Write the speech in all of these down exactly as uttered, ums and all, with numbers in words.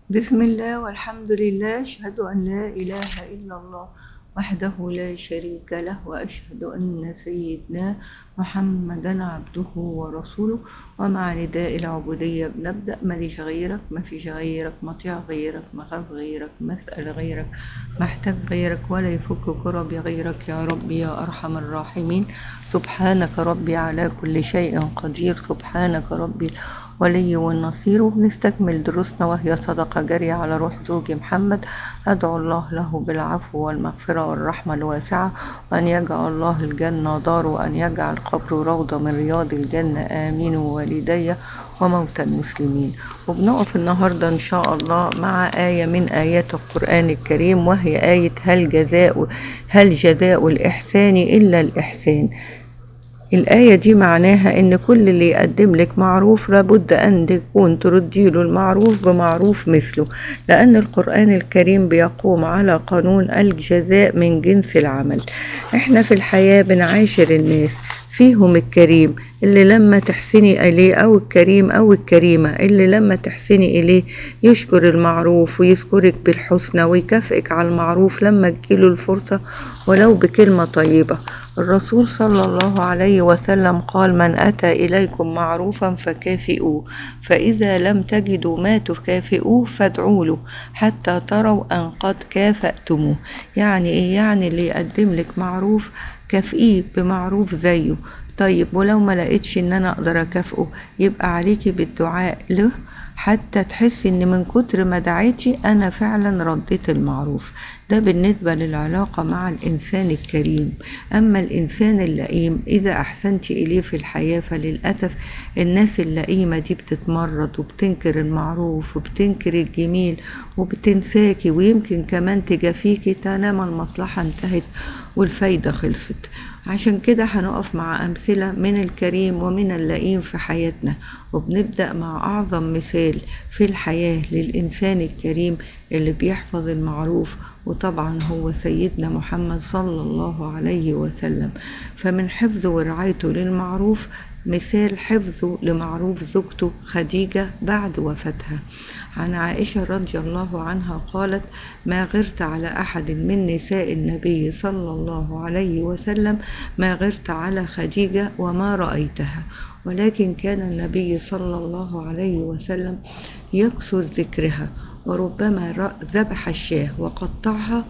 بسم الله والحمد لله، أشهد أن لا إله إلا الله وحده لا شريك له، وأشهد أن سيدنا محمدا عبده ورسوله. ومع نداء العبودية بنبدأ: ماليش غيرك، ما فيش غيرك، مطيع غيرك، مخاف غيرك، مسأل غيرك، محتاج غيرك، ولا يفك كربي غيرك يا ربي يا أرحم الراحمين. سبحانك ربي على كل شيء قدير، سبحانك ربي ولي والنصير. وبنستكمل دروسنا وهي صدقة جارية على روح زوجي محمد. أدعو الله له بالعفو والمغفرة والرحمة الواسعة، وأن يجعل الله الجنة دار، وأن يجعل قبره روضة من رياض الجنة. آمين. ووالدي وموتى المسلمين. وبنقف النهاردة إن شاء الله مع آية من آيات القرآن الكريم، وهي آية هل جزاء هل جزاء الإحسان إلا الإحسان. الآية دي معناها إن كل اللي يقدم لك معروف لابد أن تكون ترديله المعروف بمعروف مثله، لأن القرآن الكريم بيقوم على قانون الجزاء من جنس العمل. احنا في الحياة بنعاشر الناس، فيهم الكريم اللي لما تحسني إليه، أو الكريم أو الكريمة اللي لما تحسني إليه يشكر المعروف ويذكرك بالحسنى ويكافئك على المعروف لما تجيله الفرصة ولو بكلمة طيبة. الرسول صلى الله عليه وسلم قال: من أتى إليكم معروفا فكافئوه، فإذا لم تجدوا ما تكافئوه فادعوا له حتى تروا أن قد كافأتموه. يعني إيه؟ يعني اللي يقدم لك معروف كافئيه بمعروف زيه. طيب ولو ما لقيتش ان انا اقدر اكافئه، يبقى عليكي بالدعاء له حتى تحسي ان من كتر ما دعيتي انا فعلا رديت المعروف. ده بالنسبة للعلاقة مع الإنسان الكريم. أما الإنسان اللئيم إذا أحسنت إليه في الحياة، فللأسف الناس اللئيمة دي بتتمرد وبتنكر المعروف وبتنكر الجميل وبتنساكي، ويمكن كمان تجافيكي طالما المصلحة انتهت والفايدة خلصت. عشان كده هنقف مع أمثلة من الكريم ومن اللئيم في حياتنا، وبنبدأ مع أعظم مثال في الحياة للإنسان الكريم اللي بيحفظ المعروف، وطبعا هو سيدنا محمد صلى الله عليه وسلم. فمن حفظه ورعايته للمعروف مثال حفظه لمعروف زوجته خديجة بعد وفاتها. عن عائشة رضي الله عنها قالت: ما غرت على أحد من نساء النبي صلى الله عليه وسلم ما غرت على خديجة وما رأيتها، ولكن كان النبي صلى الله عليه وسلم يكثر ذكرها، وربما ذبح الشاه وقطعها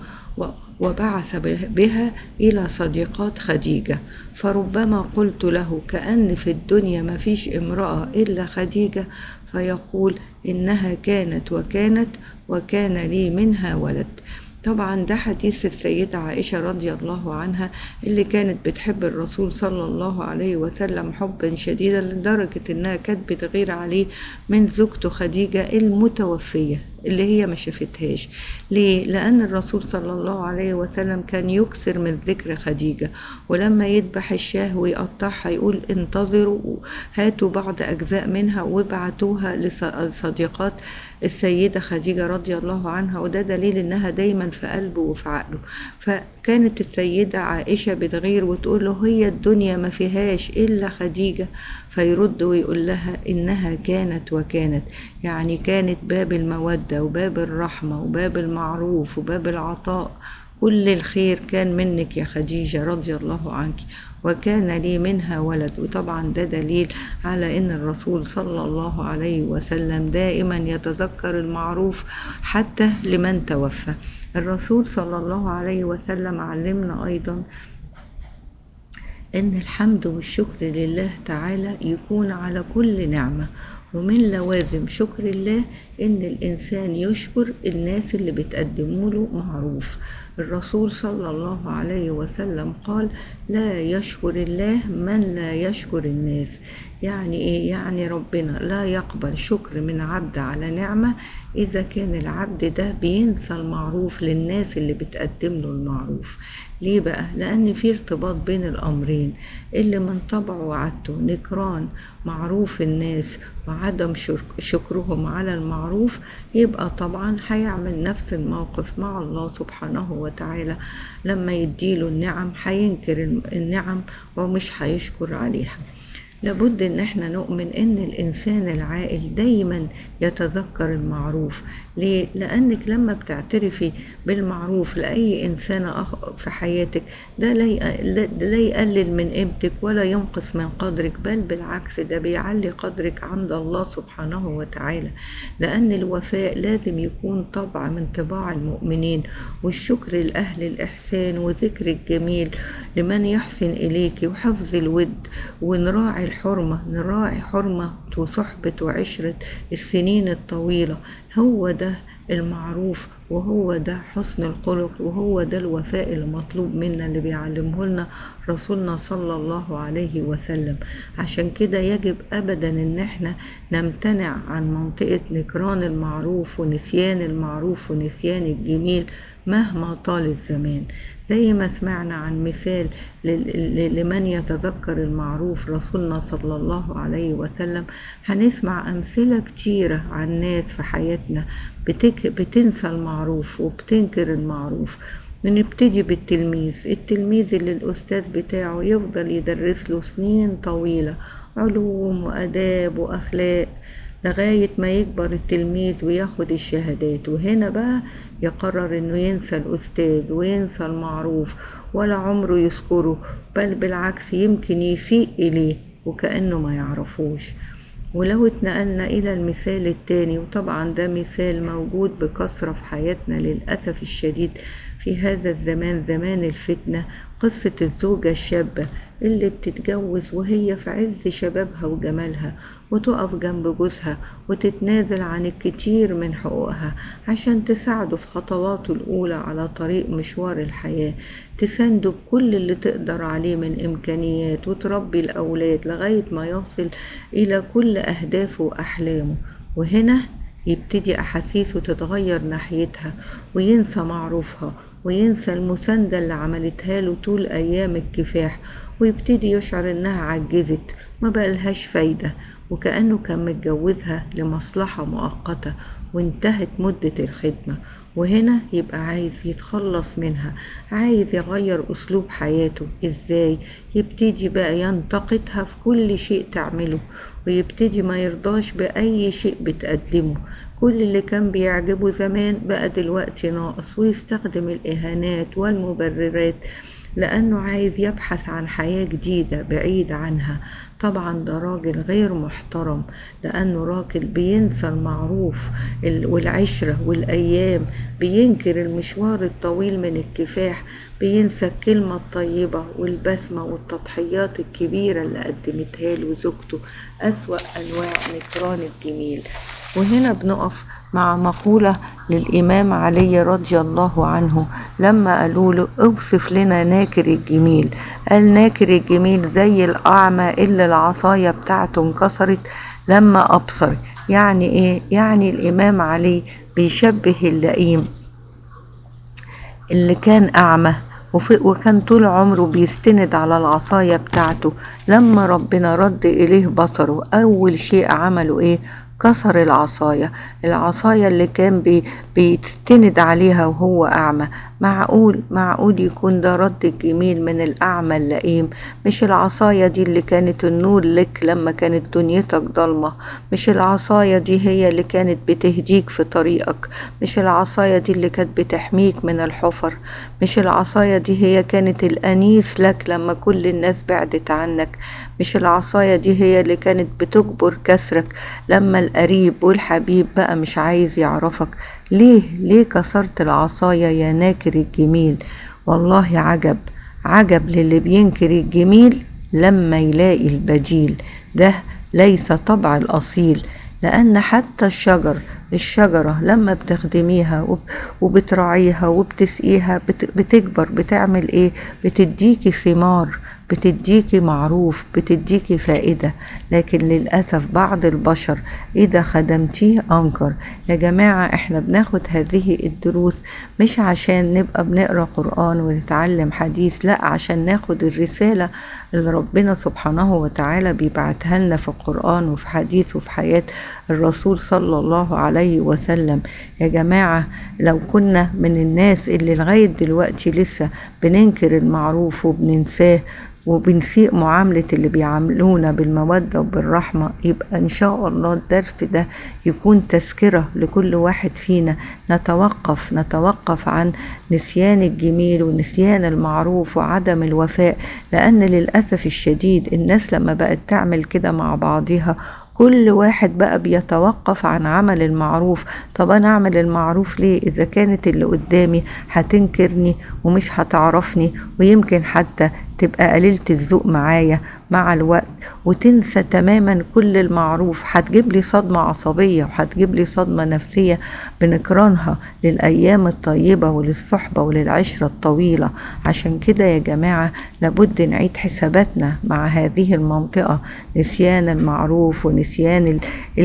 وبعث بها إلى صديقات خديجة، فربما قلت له: كأن في الدنيا ما فيش امرأة إلا خديجة، فيقول: إنها كانت وكانت وكان لي منها ولد. طبعا ده حديث السيدة عائشة رضي الله عنها اللي كانت بتحب الرسول صلى الله عليه وسلم حبا شديدا، لدرجة انها كانت بتغير عليه من زوجته خديجة المتوفية اللي هي ما شافتهاش. ليه؟ لأن الرسول صلى الله عليه وسلم كان يكثر من ذكر خديجة، ولما يذبح الشاه ويقطعها يقول: انتظروا، هاتوا بعض أجزاء منها وابعتوها لصديقات السيدة خديجة رضي الله عنها. وده دليل انها دايما في قلبه وفي عقله. فكانت السيدة عائشة بتغير وتقول له: هي الدنيا ما فيهاش إلا خديجة؟ فيرد ويقول لها: إنها كانت وكانت، يعني كانت باب المودة وباب الرحمة وباب المعروف وباب العطاء. كل الخير كان منك يا خديجة رضي الله عنك، وكان لي منها ولد. وطبعا ده دليل على ان الرسول صلى الله عليه وسلم دائما يتذكر المعروف حتى لمن توفى. الرسول صلى الله عليه وسلم علمنا ايضا ان الحمد والشكر لله تعالى يكون على كل نعمة، ومن لوازم شكر الله ان الانسان يشكر الناس اللي بتقدموا له معروف. الرسول صلى الله عليه وسلم قال: لا يشكر الله من لا يشكر الناس. يعني ايه؟ يعني ربنا لا يقبل شكر من عبد على نعمة اذا كان العبد ده بينسى المعروف للناس اللي بتقدم له المعروف. ليه بقى؟ لان في ارتباط بين الامرين. اللي من طبعه وعادته نكران معروف الناس وعدم شكرهم على المعروف، يبقى طبعا هيعمل نفس الموقف مع الله سبحانه وتعالى. لما يديله النعم هينكر النعم ومش هيشكر عليها. لابد ان احنا نؤمن ان الانسان العاقل دايما يتذكر المعروف. ليه؟ لانك لما بتعترفي بالمعروف لاي انسان في حياتك ده لا يقلل من قيمتك ولا ينقص من قدرك، بل بالعكس ده بيعلي قدرك عند الله سبحانه وتعالى. لان الوفاء لازم يكون طبع من طباع المؤمنين، والشكر لأهل الإحسان وذكر الجميل لمن يحسن إليك وحفظ الود، ونراعي الحرمة، نراعي حرمة وصحبة وعشرة السنين الطويلة. هو ده المعروف، وهو ده حسن الخلق، وهو ده الوفاء المطلوب منا اللي بيعلمه لنا رسولنا صلى الله عليه وسلم. عشان كده يجب أبدا ان احنا نمتنع عن منطقة نكران المعروف ونسيان المعروف ونسيان الجميل مهما طال الزمان. زي ما سمعنا عن مثال لمن يتذكر المعروف رسولنا صلى الله عليه وسلم، هنسمع أمثلة كتيرة عن ناس في حياتنا بتك... بتنسى المعروف وبتنكر المعروف. بنبتدي بالتلميذ، التلميذ اللي الأستاذ بتاعه يفضل يدرس له سنين طويلة علوم وأداب وأخلاق لغاية ما يكبر التلميذ وياخد الشهادات، وهنا بقى يقرر انه ينسى الأستاذ وينسى المعروف ولا عمره يذكره، بل بالعكس يمكن يسيء إليه وكأنه ما يعرفوش. ولو اتنقلنا إلى المثال التاني، وطبعا ده مثال موجود بكثرة في حياتنا للأسف الشديد في هذا الزمان، زمان الفتنة، قصة الزوجة الشابة اللي بتتجوز وهي في عز شبابها وجمالها، وتقف جنب جوزها وتتنازل عن الكتير من حقوقها عشان تساعده في خطواته الأولى على طريق مشوار الحياة، تسنده بكل اللي تقدر عليه من إمكانيات، وتربي الأولاد لغاية ما يصل إلى كل أهدافه وأحلامه. وهنا يبتدي أحاسيسه تتغير ناحيتها، وينسى معروفها وينسى المساندة اللي عملتها له طول أيام الكفاح، ويبتدي يشعر إنها عجزت ما بقالهاش فايدة، وكأنه كان متجوزها لمصلحة مؤقتة وانتهت مدة الخدمة. وهنا يبقى عايز يتخلص منها، عايز يغير أسلوب حياته. إزاي؟ يبتدي بقى ينتقدها في كل شيء تعمله، ويبتدي ما يرضاش بأي شيء بتقدمه. كل اللي كان بيعجبه زمان بقى دلوقتي ناقص، ويستخدم الإهانات والمبررات لأنه عايز يبحث عن حياة جديدة بعيد عنها. طبعا ده راجل غير محترم، لأنه راجل بينسى المعروف والعشرة والأيام، بينكر المشوار الطويل من الكفاح، بينسى الكلمة الطيبة والبسمة والتضحيات الكبيرة اللي قدمتها له زوجته، أسوأ أنواع نكران الجميل. وهنا بنقف مع مقولة للإمام علي رضي الله عنه لما قالوا له اوصف لنا ناكر الجميل، قال ناكر الجميل زي الأعمى اللي العصاية بتاعته انكسرت لما أبصر. يعني إيه؟ يعني الإمام علي بيشبه اللئيم اللي كان أعمى وكان طول عمره بيستند على العصاية بتاعته، لما ربنا رد إليه بصره أول شيء عمله إيه؟ كسر العصاية، العصاية اللي كان بي بيستند عليها وهو أعمى. معقول معقول يكون ده رد الجميل من الأعمى اللئيم؟ مش العصاية دي اللي كانت النور لك لما كانت دنيتك ضلمة؟ مش العصاية دي هي اللي كانت بتهديك في طريقك؟ مش العصاية دي اللي كانت بتحميك من الحفر؟ مش العصاية دي هي كانت الأنيس لك لما كل الناس بعدت عنك؟ مش العصاية دي هي اللي كانت بتجبر كسرك لما القريب والحبيب بقى مش عايز يعرفك؟ ليه ليه كسرت العصاية يا ناكر الجميل؟ والله عجب عجب للي بينكر الجميل لما يلاقي البديل. ده ليس طبع الأصيل، لأن حتى الشجر الشجرة لما بتخدميها وبتراعيها وبتسقيها بتكبر، بتعمل ايه؟ بتديكي ثمار، بتديكي معروف، بتديكي فائدة. لكن للأسف بعض البشر إذا خدمتيه أنكر. يا جماعة احنا بناخد هذه الدروس مش عشان نبقى بنقرأ قرآن ونتعلم حديث، لا، عشان ناخد الرسالة اللي ربنا سبحانه وتعالى بيبعتها لنا في القرآن وفي حديث وفي حياة الرسول صلى الله عليه وسلم. يا جماعة لو كنا من الناس اللي لغاية دلوقتي لسه بننكر المعروف وبننساه، وبنسيء معاملة اللي بيعاملونا بالمودة وبالرحمة، يبقى إن شاء الله الدرس ده يكون تذكرة لكل واحد فينا نتوقف نتوقف عن نسيان الجميل ونسيان المعروف وعدم الوفاء. لأن للأسف الشديد الناس لما بقت تعمل كده مع بعضها، كل واحد بقى بيتوقف عن عمل المعروف. طب أنا أعمل المعروف ليه إذا كانت اللي قدامي هتنكرني ومش هتعرفني، ويمكن حتى تبقى قليلة الذوق معايا مع الوقت وتنسى تماما كل المعروف، هتجيب لي صدمة عصبية وهتجيب لي صدمة نفسية بنكرانها للأيام الطيبة وللصحبة وللعشرة الطويلة. عشان كده يا جماعة لابد نعيد حساباتنا مع هذه المنطقة، نسيان المعروف ونسيان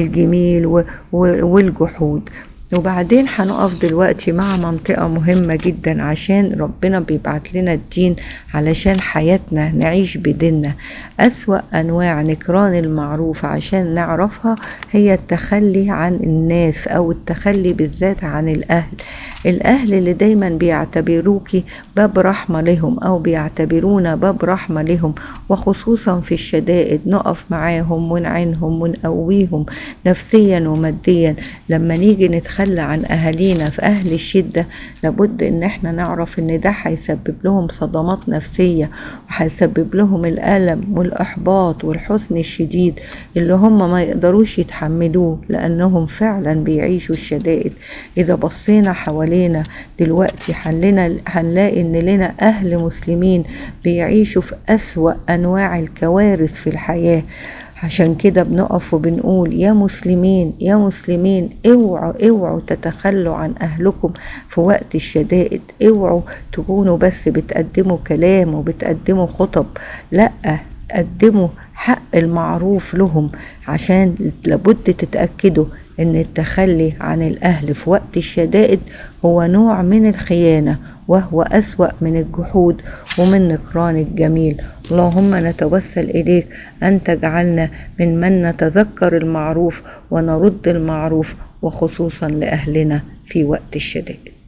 الجميل والجحود. وبعدين هنقف دلوقتي مع منطقة مهمة جدا، عشان ربنا بيبعت لنا الدين علشان حياتنا نعيش بديننا. أسوأ أنواع نكران المعروف عشان نعرفها هي التخلي عن الناس، أو التخلي بالذات عن الأهل. الأهل اللي دايما بيعتبروكي باب رحمة لهم أو بيعتبرونا باب رحمة لهم، وخصوصا في الشدائد نقف معاهم ونعينهم ونقويهم نفسيا وماديا. لما نيجي نتخلى عن أهالينا في أهل الشدة، لابد إن احنا نعرف إن ده هيسبب لهم صدمات نفسية، وهيسبب لهم الألم والإحباط والحزن الشديد اللي هم ما يقدروش يتحملوه، لأنهم فعلا بيعيشوا الشدائد. إذا بصينا حوالينا دلوقتي هنلنا هنلاقي إن لنا أهل مسلمين بيعيشوا في أسوأ أنواع الكوارث في الحياة. عشان كده بنقف وبنقول يا مسلمين يا مسلمين اوعوا اوعوا تتخلوا عن أهلكم في وقت الشدائد. اوعوا تكونوا بس بتقدموا كلام وبتقدموا خطب، لا، قدموا حق المعروف لهم، عشان لابد تتأكدوا ان التخلي عن الأهل في وقت الشدائد هو نوع من الخيانة، وهو أسوأ من الجحود ومن نكران الجميل. اللهم نتوسل إليك أن تجعلنا من من نتذكر المعروف ونرد المعروف، وخصوصا لأهلنا في وقت الشدائد.